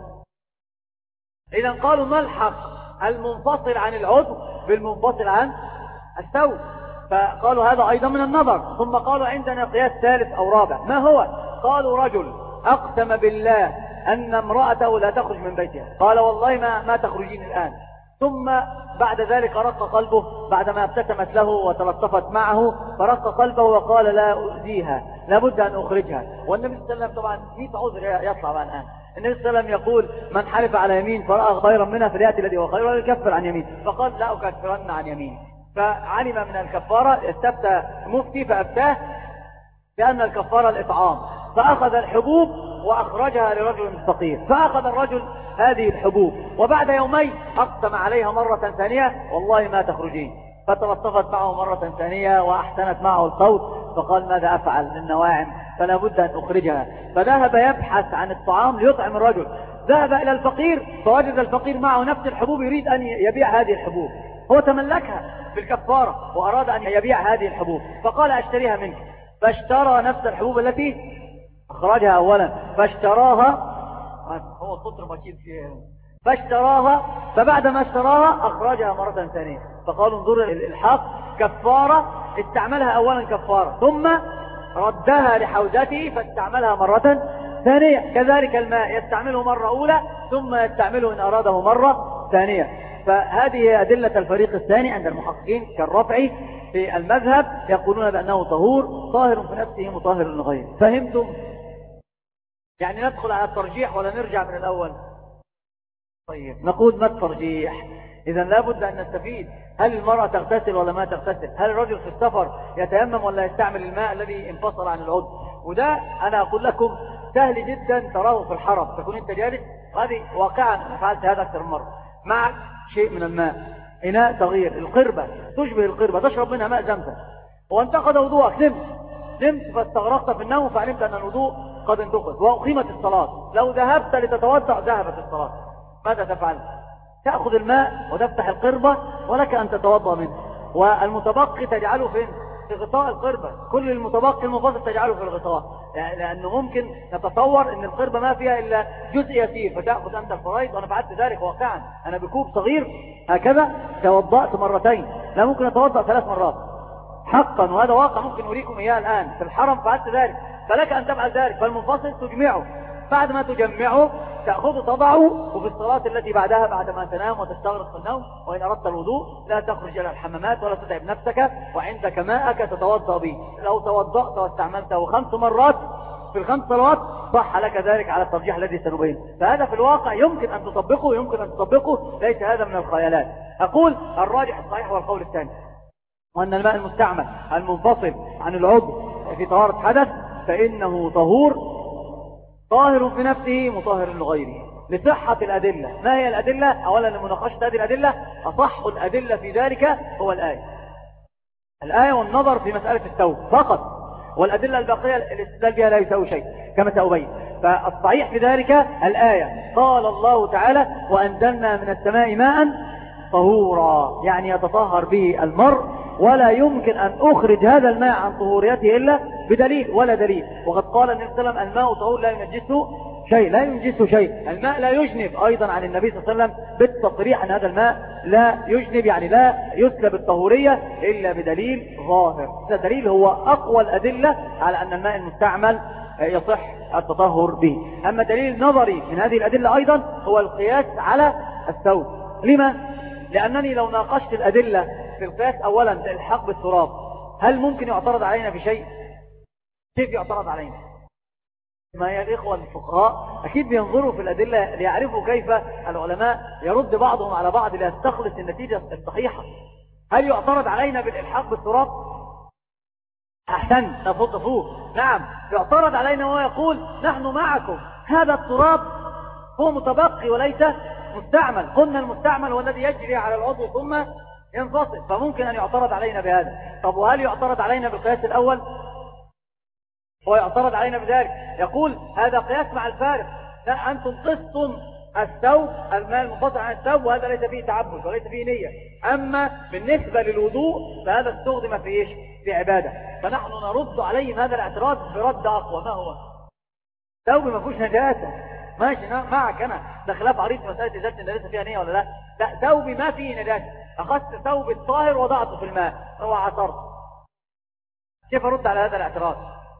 C: إذا قالوا نلحق المنفصل عن العضو بالمنفصل عن الثوب، فقالوا هذا أيضا من النظر. ثم قالوا عندنا قياس ثالث أو رابع. ما هو؟ قالوا رجل أقسم بالله أن امرأته لا تخرج من بيتها، قال والله ما, ما تخرجين الآن، ثم بعد ذلك رق قلبه بعدما ابتسمت له وتلطفت معه، فرق قلبه وقال لا أؤذيها، لابد أن أخرجها. والنبي صلى الله عليه وسلم طبعا مئة عذر يطلع بقى الآن. النبي صلى الله عليه وسلم يقول من حلف على يمين فرأى خيرا منها فليأتي الذي هو خير ولا يكفر عن يمين، فقال لا أكفرن عن يمين. فعلم من الكفارة، استفتى مفتي فأفتاه بأن الكفارة الإطعام، فأخذ الحبوب وأخرجها لرجل فقير، فأخذ الرجل هذه الحبوب وبعد يومين أقسم عليها مرة ثانية والله ما تخرجين، فتلطفت معه مرة ثانية وأحسنت معه القول، فقال ماذا أفعل للنواعم فلا بد أن أخرجها. فذهب يبحث عن الطعام ليطعم الرجل، ذهب إلى الفقير فوجد الفقير معه نفس الحبوب يريد أن يبيع هذه الحبوب، هو تملكها بالكفارة وأراد أن يبيع هذه الحبوب، فقال أشتريها منك، فاشترى نفس الحبوب التي أخرجها أولا فاشتراها، هو السطر مكيد فيها، فاشتراها، فبعد ما اشتراها أخرجها مرة ثانية. فقالوا انظر الإلحاق كفارة، استعملها أولا كفارة ثم ردها لحوزته فاستعملها مرة ثانية. كذلك الماء يستعمله مرة أولى ثم يستعمله إن أراده مرة ثانية. فهذه أدلة الفريق الثاني عند المحققين كالرفعي في المذهب، يقولون بأنه طهور طاهر في نفسه مطهر لغيره. فهمتم؟ يعني ندخل على الترجيح ولا نرجع من الأول؟ طيب نقول ما الترجيح؟ إذا لابد أن نستفيد، هل المرأة تغتسل ولا ما تغتسل؟ هل الرجل في السفر يتيمم ولا يستعمل الماء الذي انفصل عن العضو؟ وده أنا أقول لكم سهل جدا تراه في الحرم، تكون أنت جالس، هذه واقعا أنا فعلت هذا أكثر من مرة، معك شيء من الماء، إناء صغير، القربة تشبه القربة تشرب منها ماء زمزم، وانتقد وضوءك، نمت نمت فاستغرقت في النوم فعلمت أن الوضوء قد انتقد وأقيمت الصلاة، لو ذهبت لتتوضأ ذهبت الصلاة، ماذا تفعل؟ تأخذ الماء وتفتح القربة ولك أن تتوضأ منه، والمتبقي تجعله فين؟ في غطاء القربة، كل المتبقي المفصل تجعله في الغطاء، لأنه ممكن نتصور أن القربة ما فيها إلا جزء يسير فتأخذ أنت الفرائض، وأنا فعلت ذلك واقعا، أنا بكوب صغير هكذا توضأت مرتين، لا ممكن أتوضأ ثلاث مرات حقا، وهذا واقع ممكن أريكم إياه الآن في الحرم، فعلت ذلك، فلك أن تفعل ذلك. فالمنفصل تجمعه، بعد ما تجمعه تأخذه تضعه، وفي الصلاة التي بعدها بعد ما تنام وتستغرق في النوم وإن أردت الوضوء لا تخرج إلى الحمامات ولا تتعب نفسك، وعندك ماءك تتوضأ به. لو توضأت واستعملته خمس مرات في الخمس صلوات صح لك ذلك على الترجيح الذي سنبين. فهذا في الواقع يمكن أن تطبقه، يمكن أن تطبقه، ليس هذا من الخيالات. أقول الراجح الصحيح هو القول الثاني، وأن الماء المستعمل المنفصل عن العضو في طهارة حدث فإنه طهور طاهر في نفسه مطهر لغيره، لصحة الأدلة. ما هي الأدلة؟ أولا لمناقشة هذه الأدلة، أصح الأدلة في ذلك هو الآية الآية والنظر في مسألة الثوب فقط، والأدلة الباقية الاستدلال بها لا يساوي شيء كما سأبين. فالصحيح في ذلك الآية، قال الله تعالى وأنزلنا من السماء ماء طهورا، يعني يتطهر به المرء، ولا يمكن أن أخرج هذا الماء عن طهوريته إلا بدليل ولا دليل. وقد قال النبي صلى الله عليه وسلم الماء طهور لا ينجسه شيء، لا ينجسه شيء. الماء لا يجنب أيضا عن النبي صلى الله عليه وسلم بالتصريح أن هذا الماء لا يجنب، يعني لا يسلب الطهورية إلا بدليل ظاهر. هذا الدليل هو أقوى الأدلة على أن الماء المستعمل يصح التطهر به. أما دليل نظري من هذه الأدلة أيضا هو القياس على الثوب. لما؟ لأنني لو ناقشت الأدلة في القياس أولا الحق بالتراب، هل ممكن يعترض علينا في شيء؟ كيف يعترض علينا؟ ما هي الإخوة الفقهاء أكيد بينظروا في الأدلة ليعرفوا كيف العلماء يرد بعضهم على بعض ليستخلص النتيجة الصحيحة. هل يعترض علينا بالإلحاق بالتراب؟ أحسن نفض فوق، نعم يعترض علينا ويقول نحن معكم، هذا التراب هو متبقي وليس مستعمل، قلنا المستعمل هو الذي يجري على العضو ثم ينفصل، فممكن أن يعترض علينا بهذا. طب وهل يعترض علينا بالقياس الأول؟ هو يعترض علينا بذلك، يقول هذا قياس مع الفارق، لا أنتم قستم الثوب الماء المنفصل عن الثوب، وهذا ليس فيه تعبد وليس فيه نية. أما بالنسبة للوضوء فهذا استخدم في إيش؟ في عبادة. فنحن نرد عليهم هذا الاعتراض برد أقوى. ما هو؟ ثوب ما فيهوش نجاسة، ماشي معك أنا، ده خلاف عريض مسألة إزالة النجاسة فيها نية ولا لا. لا، ثوبي ما فيه نجاسة، أخذت ثوب الطاهر وضعته في الماء هو عصرت. كيف أرد على هذا الاعتراض؟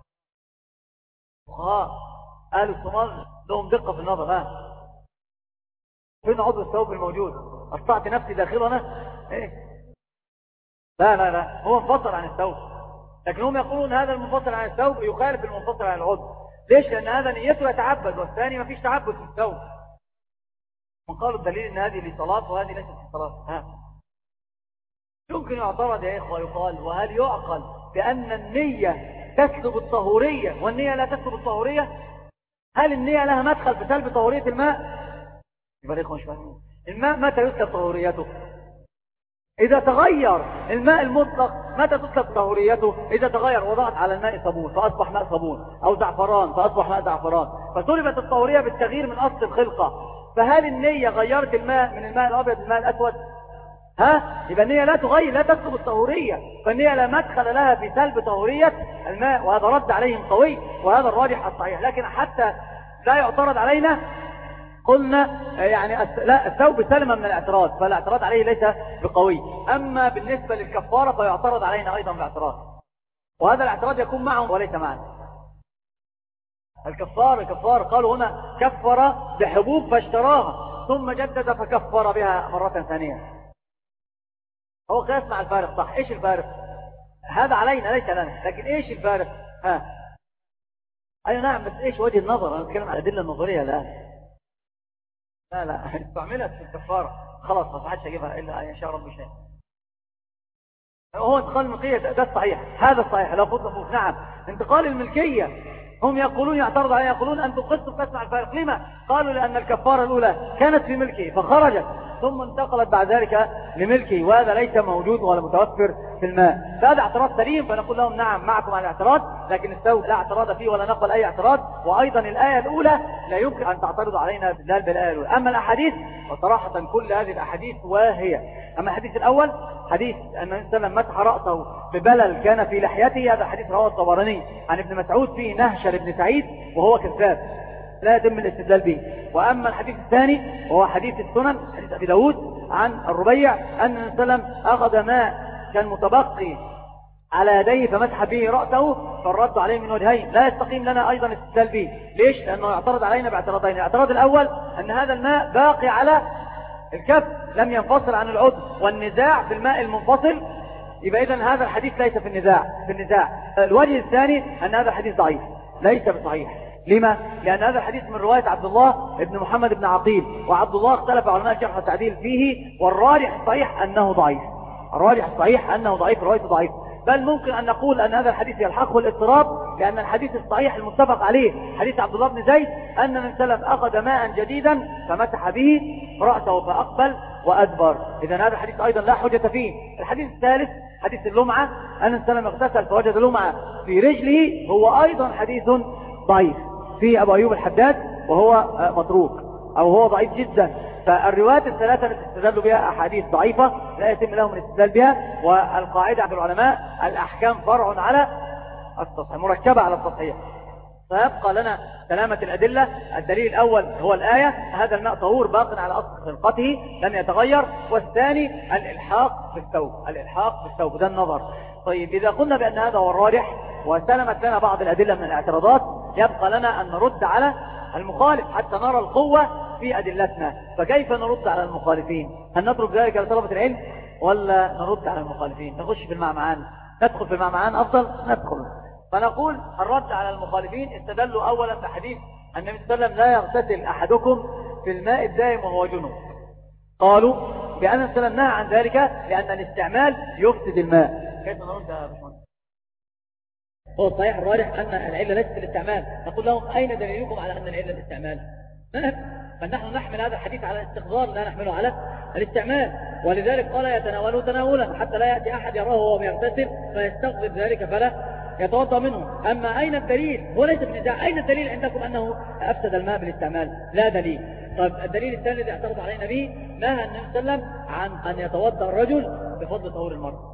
C: آه أهل الصومال لهم دقة في النظر. ها فين عضو الثوب الموجود؟ أصطعت نفسي داخلنا إيه؟ لا لا لا، هو منفصل عن الثوب، لكن هم يقولون هذا المنفصل عن الثوب يخالف المنفصل عن العضو. ليش؟ لأن هذا نيته يتعبد والثاني ما فيش تعبد في الثوب. وقالوا الدليل أن هذه لصلاة وهذه ليست لصلاة. ها يمكن يعترض يا إخوة، يقال وهل يعقل بأن النية تسلب الطهورية والنية لا تسلب الطهورية؟ هل النية لها مدخل في سلب طهورية الماء؟ يبقى الإخوة مش فاهمين. الماء متى يسلب طهوريته؟ إذا تغير الماء المطلق. متى تسلب طهوريته؟ إذا تغير، وضعت على الماء صابون فأصبح ماء صابون، أو زعفران فأصبح ماء زعفران، فسلبت الطهورية بالتغيير من أصل الخلقة. فهل النية غيرت الماء من الماء الأبيض للماء الأسود؟ ها؟ يبقى النية لا تغير، لا تسلب الطهورية، فالنية لا مدخل لها في سلب طهورية الماء، وهذا رد عليهم قوي، وهذا الراجح الصحيح. لكن حتى لا يعترض علينا قلنا يعني لا، الثوب سلم من الاعتراض، فالاعتراض عليه ليس بقوي. أما بالنسبة للكفارة فيعترض علينا أيضا باعتراض، وهذا الاعتراض يكون معهم وليس معنا. الكفار الكفار قالوا هنا كفر بحبوب فاشتراها ثم جدد فكفر بها مرة ثانية. هو قياس مع الفارق، صح؟ ايش الفارق؟ هذا علينا ليس لنا، لكن ايش الفارق؟ ها ايوه نعم، بس ايش وجه النظر؟ انا بتكلم على الادله النظريه الان. لا لا استعملت في الكفاره خلاص، ما حدش يجيبها الا ان شاء ربي شيء. هو انتقال الملكيه ده الصحيح، هذا الصحيح لا بد منه. نعم انتقال الملكيه هم يقولون يعترض عليه، يقولون أن تقصوا قياس مع الفارق. لما؟ قالوا لأن الكفارة الأولى كانت في ملكه فخرجت ثم انتقلت بعد ذلك لملكه، وهذا ليس موجود ولا متوفر في الماء. فهذا اعتراض سليم، فنقول لهم نعم معكم على الاعتراض، لكن الثوب لا اعتراض فيه ولا نقبل أي اعتراض. وأيضا الآية الأولى لا يمكن أن تعترضوا علينا بالدلال بالآية الأولى. أما الأحاديث وصراحة كل هذه الأحاديث واهية. أما الحديث الأول حديث أن النبي صلى الله عليه وسلم مسح رأسه ببلل كان في لحيته، هذا حديث رواه الطبراني عن ابن مسعود فيه نهشل ابن سعيد وهو كذاب لا يتم الاستدلال به. وأما الحديث الثاني وهو حديث السنن حديث أبي داود عن الربيع أن النبي صلى الله عليه وسلم أخذ ماء كان متبقي على يديه فمسح به رأسه، فالرد عليه من وجهين لا يستقيم لنا أيضا الاستدلال به. ليش؟ لأنه يعترض علينا باعتراضين. الاعتراض الأول أن هذا الماء باقي على الكف لم ينفصل عن العضو، والنزاع في الماء المنفصل، يبقى إذن هذا الحديث ليس في النزاع في النزاع الوجه الثاني أن هذا الحديث ضعيف ليس بصحيح. لما؟ لأن هذا الحديث من رواية عبد الله ابن محمد بن عقيل، وعبد الله اختلف علماء الجرح والتعديل فيه، والراجح الصحيح أنه ضعيف. الراجح الصحيح أنه ضعيف، روايته ضعيف. بل ممكن أن نقول أن هذا الحديث يلحقه الاضطراب، لأن الحديث الصحيح المتفق عليه حديث عبد الله بن زيد أن النبي صلى الله عليه وسلم أخذ ماء جديدا فمسح به رأسه فأقبل وأدبر. إذا هذا الحديث أيضا لا حجة فيه. الحديث الثالث حديث اللمعة أن النبي صلى الله عليه وسلم اغتسل فوجد لمعة في رجله، هو أيضا حديث ضعيف في أبو أيوب الحداد وهو متروك أو هو ضعيف جدا. فالروايات الثلاثة التي استدلوا بها أحاديث ضعيفة لا يتم لهم الاستدلال بها. والقاعدة عند العلماء الأحكام فرع على التصحيح، مركبة على التصحيح. فيبقى لنا سلامة الأدلة. الدليل الأول هو الآية، هذا الماء طهور باق على أصل خلقته لم يتغير. والثاني الإلحاق بالثوب، الإلحاق بالثوب ده النظر. طيب إذا قلنا بأن هذا هو الراجح وسلمت لنا بعض الأدلة من الاعتراضات، يبقى لنا أن نرد على المخالف حتى نرى القوة في أدلتنا. فكيف نرد على المخالفين؟ هل نترك ذلك لطلبة العلم ولا نرد على المخالفين؟ نخش في المعمعان، ندخل في المعمعان أفضل ندخل. فنقول الرد على المخالفين استدلوا أولا بحديث النبي صلى الله عليه وسلم لا يغتسل أحدكم في الماء الدائم وهو جنوب. قالوا بأن النبي صلى الله عليه وسلم نهى عن ذلك لأن الاستعمال يفسد الماء. كيف نرد يا باشمهندس؟ هو الصحيح الراجح أن العلة ليست في الاستعمال. نقول لهم أين دليلكم على أن العلة الاستعمال؟ فنحن نحمل هذا الحديث على الاستخبار لا نحمله على الاستعمال. ولذلك قال يتناوله تناولا حتى لا يأتي أحد يراه وهو بيغتسل فيستغرب ذلك فلا يتوضأ منه. أما أين الدليل؟ هو ليس بالنزاع. أين الدليل عندكم أنه أفسد الماء بالاستعمال؟ لا دليل. طيب الدليل الثاني الذي اعترض علينا به نهى النبي صلى الله عليه وسلم عن أن يتوضأ الرجل بفضل طهور المرأة.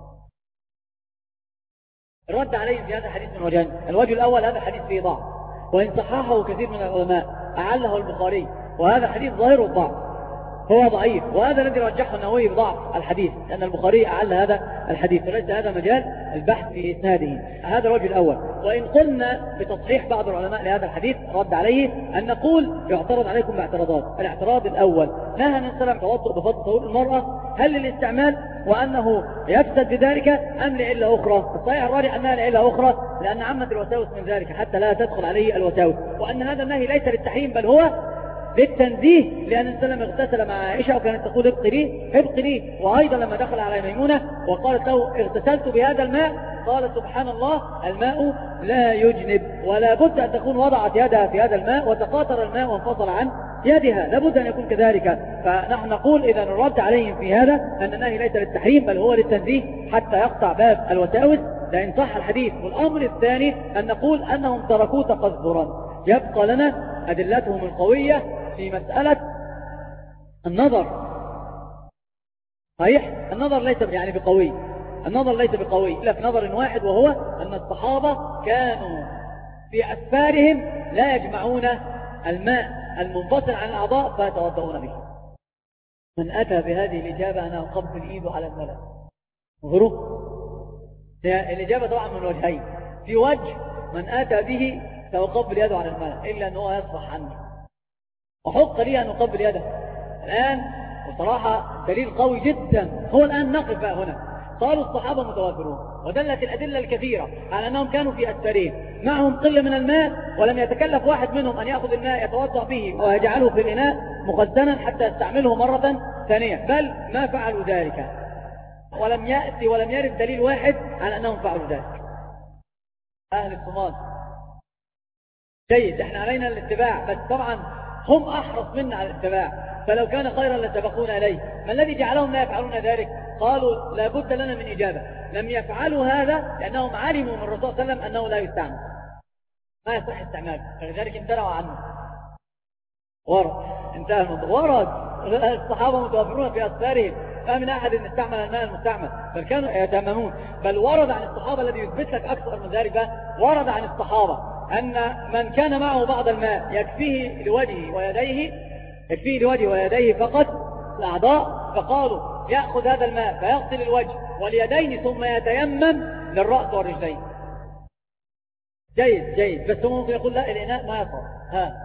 C: الرد عليه في هذا الحديث من وجهين. الوجه الأول هذا الحديث فيه ضعف، وإن صححه كثير من العلماء أعله البخاري، وهذا حديث ظاهر الضعف هو ضعيف، وهذا الذي رجحه النووي بضعف الحديث لأن البخاري أعل هذا الحديث، فليس هذا مجال البحث في إسناده. هذا الوجه الأول. وإن قلنا بتصحيح بعض العلماء لهذا الحديث رد عليه أن نقول يعترض عليكم باعتراضات. الاعتراض الأول نهى النبي صلى الله عليه وسلم توضؤ بفضل طهور المرأة هل للاستعمال وأنه يفسد بذلك أم لعلة أخرى؟ الصحيح الراجح أنها لعلة أخرى لأن عمت الوساوس من ذلك حتى لا تدخل عليه الوساوس، وأن هذا النهي ليس للتحريم بل هو للتنزيه، لأن النبي صلى الله عليه وسلم اغتسل مع عائشة وكانت تقول ابقي لي ابقي لي. وأيضا لما دخل على ميمونة وقالت له اغتسلت بهذا الماء قال سبحان الله الماء لا يجنب، ولا بد أن تكون وضعت يدها في هذا الماء وتقاطر الماء وانفصل عن يدها، لابد أن يكون كذلك. فنحن نقول إذا الرد عليهم في هذا أن النهي ليس للتحريم بل هو للتنزيه حتى يقطع باب الوساوس لأن صح الحديث. والأمر الثاني أن نقول أنهم تركوه تقذرا. يبقى لنا أدلتهم القوية في مسألة النظر. صحيح النظر ليس يعني بقوي، النظر ليس بقوي إلا في نظر واحد، وهو أن الصحابة كانوا في أسفارهم لا يجمعون الماء المنفصل عن الأعضاء فيتوضؤون به. من أتى بهذه الإجابة أنا أقبل إيده على الملأ. انظروا الإجابة طبعا من وجهين. في وجه من أتى به سأقبل يده على الملأ إلا أنه يصبح عني، وحق لي أن أقبل يده الآن. وصراحة دليل قوي جدا. هو الآن نقف بقى هنا. قالوا الصحابة متوافرون، ودلت الأدلة الكثيرة على أنهم كانوا في أسفارين معهم قلة من الماء، ولم يتكلف واحد منهم أن يأخذ الماء يتوضأ به ويجعله في الإناء مخزنا حتى يستعمله مرة ثانية، بل ما فعلوا ذلك، ولم يأتي ولم يرد دليل واحد على أنهم فعلوا ذلك. أهل الصومال جيد، احنا علينا الاتباع، بس طبعا هم أحرص منا على الاتباع، فلو كان خيرا لسبقونا إليه. ما الذي جعلهم لا يفعلون ذلك؟ قالوا لا بد لنا من إجابة. لم يفعلوا هذا لأنهم علموا من الرسول صلى الله عليه وسلم أنه لا يستعمل، ما يصح استعماله، فلذلك امتنعوا عنه. ورد انتهى الموضوع. ورد الصحابة متوافرون في أسفارهم، ما من أحد أن استعمل الماء المستعمل، بل كانوا يتممون. بل ورد عن الصحابة الذي يثبت لك أكثر من ذلك، ورد عن الصحابة أن من كان معه بعض الماء يكفيه لوجهه ويديه، يكفيه لوجهه ويديه فقط الأعضاء، فقالوا يأخذ هذا الماء فيغسل الوجه واليدين ثم يتيمم للرأس والرجلين. جيد جيد، بس هو ممكن يقول لا الإناء ما يصل. ها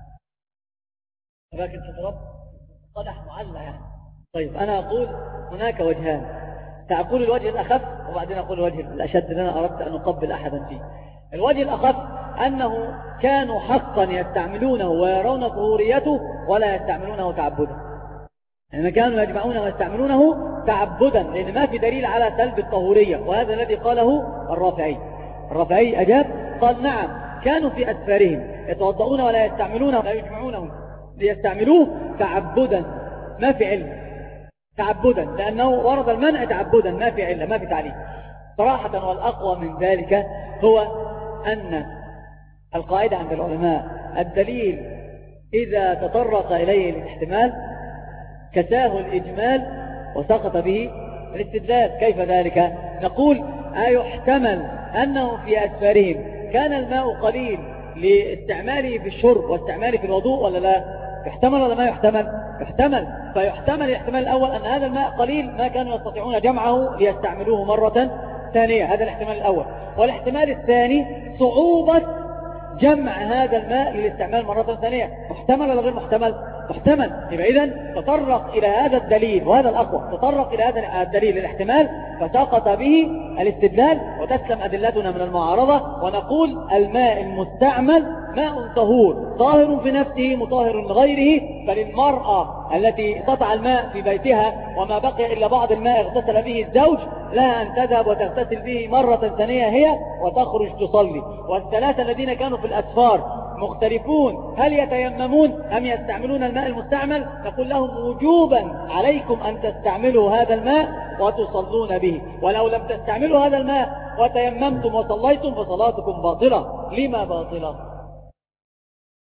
C: لكن تترب صدح معلى يعني. طيب أنا أقول هناك وجهان، سأقول الوجه الأخف وبعدين أقول الوجه الأشد اللي أنا أردت أن أقبل أحدا فيه. الوجه الأخف أنه كانوا حقا يستعملونه ويرون طهوريته ولا يستعملونه تعبدا، يعني كانوا يجمعونه ويستعملونه تعبدا، لأن ما في دليل على سلب الطهورية، وهذا الذي قاله الرافعي. الرافعي أجاب قال نعم كانوا في أسفارهم يتوضؤون ولا يستعملونه لا يجمعونه ليستعملوه تعبدا، ما في علم تعبدا، لأنه ورد المنع تعبدا، ما في علة ما في تعليم صراحة. والأقوى من ذلك هو أن القاعدة عند العلماء الدليل إذا تطرق إليه الاحتمال كساه الإجمال وسقط به الاستدلال. كيف ذلك؟ نقول أيحتمل أنه في أسفارهم كان الماء قليل لاستعماله في الشرب واستعماله في الوضوء ولا لا؟ يحتمل ولا ما يحتمل؟ يحتمل. فيحتمل الاحتمال الأول أن هذا الماء قليل ما كانوا يستطيعون جمعه ليستعملوه مرة ثانية، هذا الاحتمال الأول. والاحتمال الثاني صعوبة جمع هذا الماء للاستعمال مرة ثانية. محتمل ولا غير محتمل؟ محتمل. يبقى إذن تطرق إلى هذا الدليل، وهذا الأقوى، تطرق إلى هذا الدليل الاحتمال فسقط به الاستدلال وتسلم أدلتنا من المعارضة، ونقول الماء المستعمل ماء طهور طاهر في نفسه مطهر لغيره. فللمرأة التي قطع الماء في بيتها وما بقي إلا بعض الماء اغتسل به الزوج لها أن تذهب وتغتسل به مرة ثانية هي وتخرج تصلي. والثلاثة الذين كانوا في الأسفار مختلفون هل يتيممون أم يستعملون الماء المستعمل؟ نقول لهم وجوبا عليكم أن تستعملوا هذا الماء وتصلون به، ولو لم تستعملوا هذا الماء وتيممتم وصليتم فصلاتكم باطلة. لما باطلة؟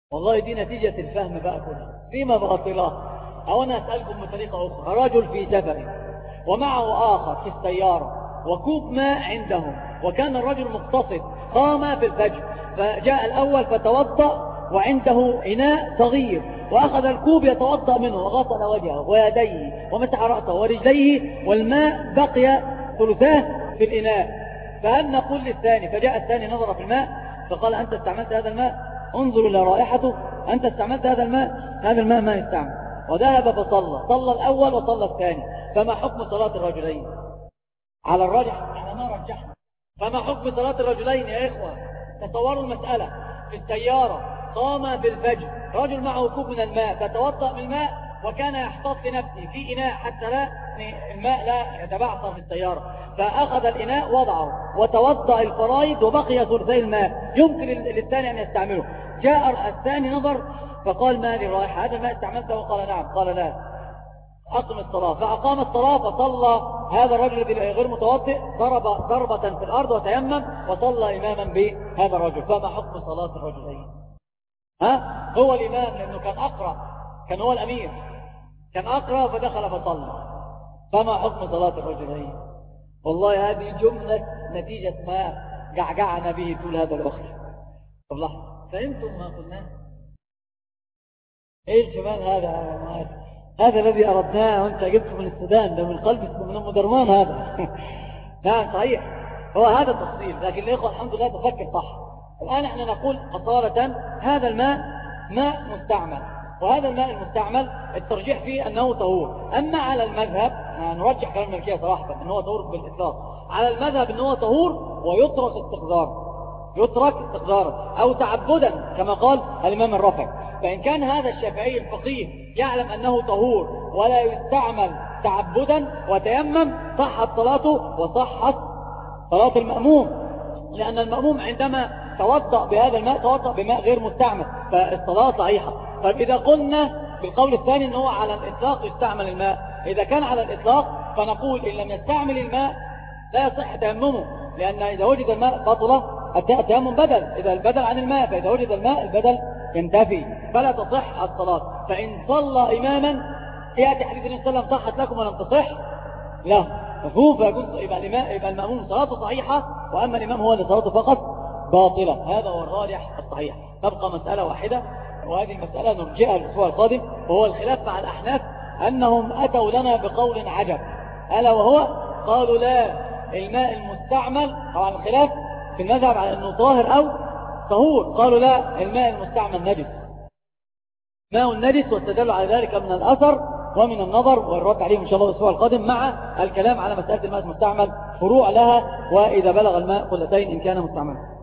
C: والله دي نتيجة الفهم بقى كلها فيما باطلة. أو أنا أسألكم بطريقة أخرى، رجل في سفر ومعه آخر في السيارة وكوب ماء عندهم، وكان الرجل مقتصد، قام في الفجر فجاء الأول فتوضأ وعنده إناء صغير وأخذ الكوب يتوضأ منه وغسل وجهه ويديه ومسح رأسه ورجليه والماء بقي ثلثاه في الإناء، فهل نقول للثاني؟ فجاء الثاني نظر في الماء فقال أنت استعملت هذا الماء، انظر إلى رائحته، أنت استعملت هذا الماء، هذا الماء ما يستعمل. وذهب فصلى، صلى الأول وصلى الثاني. فما حكم صلاة الرجلين؟ على الراجح على ما رجحنا، فما حكم صلاة الرجلين يا إخوة؟ تصوروا المسألة في السيارة، قام بالفجر رجل معه كوب من الماء فتوضأ من الماء وكان يحتاط لنفسه في إناء حتى لا الماء لا يتبعثر في السيارة، فأخذ الإناء وضعه وتوضأ الفرائض وبقي ثلثي الماء، يمكن للثاني أن يستعمله. جاء الثاني نظر فقال ما لي رائحة، هذا الماء استعملته؟ وقال نعم. قال لا، أقم الصلاة. فأقام الصلاة فصلى هذا الرجل غير متوضئ ضرب ضربة في الأرض وتيمم وصلى إماما بهذا الرجل. فما حكم صلاة الرجلين؟ ها؟ هو الإمام لأنه كان أقرأ، كان هو الأمير، كان أقرأ فدخل فصلى. فما حكم صلاة الرجلين؟ والله هذه جملة نتيجة ما جعجعنا به طول هذا الوقت. والله فهمتم ما قلناه؟ ايه الجمال هذا؟ هذا الذي أردناه وانت جبته من السودان، ده من قلب من أم درمان هذا. نعم صحيح، هو هذا التفصيل. لكن الإخوة الحمد لله تفكر صح. الآن احنا نقول أصالة هذا الماء ماء مستعمل، وهذا الماء المستعمل الترجيح فيه أنه طهور. أما على المذهب نرجح كلام المالكية صراحة أنه طهور بالإطلاق، على المذهب أنه طهور ويترك استقذاره، يترك استقذاره أو تعبدا كما قال الإمام الرافعي. فإن كان هذا الشافعي الفقيه يعلم أنه طهور ولا يستعمل تعبدا وتيمم، صحت صلاته وصحت صلاة المأموم، لأن المأموم عندما توضأ بهذا الماء توضأ بماء غير مستعمل، فالصلاة صحيحة. طيب إذا قلنا بالقول الثاني أنه على الإطلاق يستعمل الماء، إذا كان على الإطلاق فنقول إن لم يستعمل الماء لا يصح تيممه، لأن إذا وجد الماء بطل التيمم بدل، إذا البدل عن الماء، فإذا وجد الماء البدل ينتفي فلا تصح الصلاة. فإن صلى إماما يأتي حديث النبي صلى الله عليه وسلم صحت لكم ولم تصح له، مفهوم؟ فيكون يبقى الإمام يبقى المأموم صلاته صحيحة، وأما الإمام هو اللي صلاته فقط باطلة. هذا هو الراجح الصحيح. تبقى مسألة واحدة، وهذه المسألة نرجئها الأسبوع القادم، وهو الخلاف مع الأحناف أنهم أتوا لنا بقول عجب، ألا وهو قالوا لا، الماء المستعمل، طبعا الخلاف في المذهب على أنه طاهر أو طهور، قالوا لا، الماء المستعمل نجس، ماء النجس، واستدلوا على ذلك من الأثر ومن النظر، والرد عليهم إن شاء الله الأسبوع القادم مع الكلام على مسألة الماء المستعمل، فروع لها، وإذا بلغ الماء قلتين إن كان مستعملا.